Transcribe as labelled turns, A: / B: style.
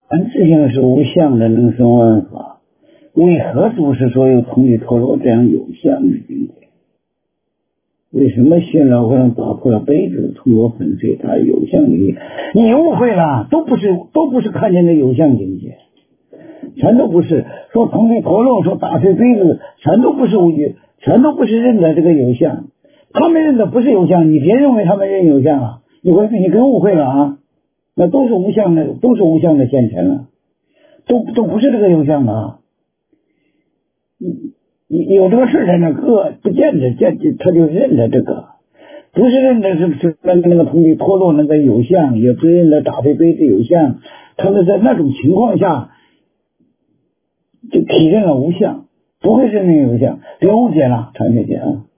A: 自性是无相的，能生万法，为何祖师说有同体陀罗这样有相的境界？为什么现老和尚打破了杯子，通过粉碎它有相境界？你误会了，都不是看见的有相境界，全都不是。说同体陀罗，说打碎杯子，全都不是无觉，全都不是认的这个有相。他们认的不是有相，你别认为他们认有相啊！你跟误会了啊！那都是无相的，都是无相的现前了，都不是这个有相啊！你有这个事在那个不见着他就认了这个，不是认的是那个同体陀罗那个有相，也不认的打碎杯子有相，他们在那种情况下就体认了无相，不会认为有相，别误解了，常学姐啊。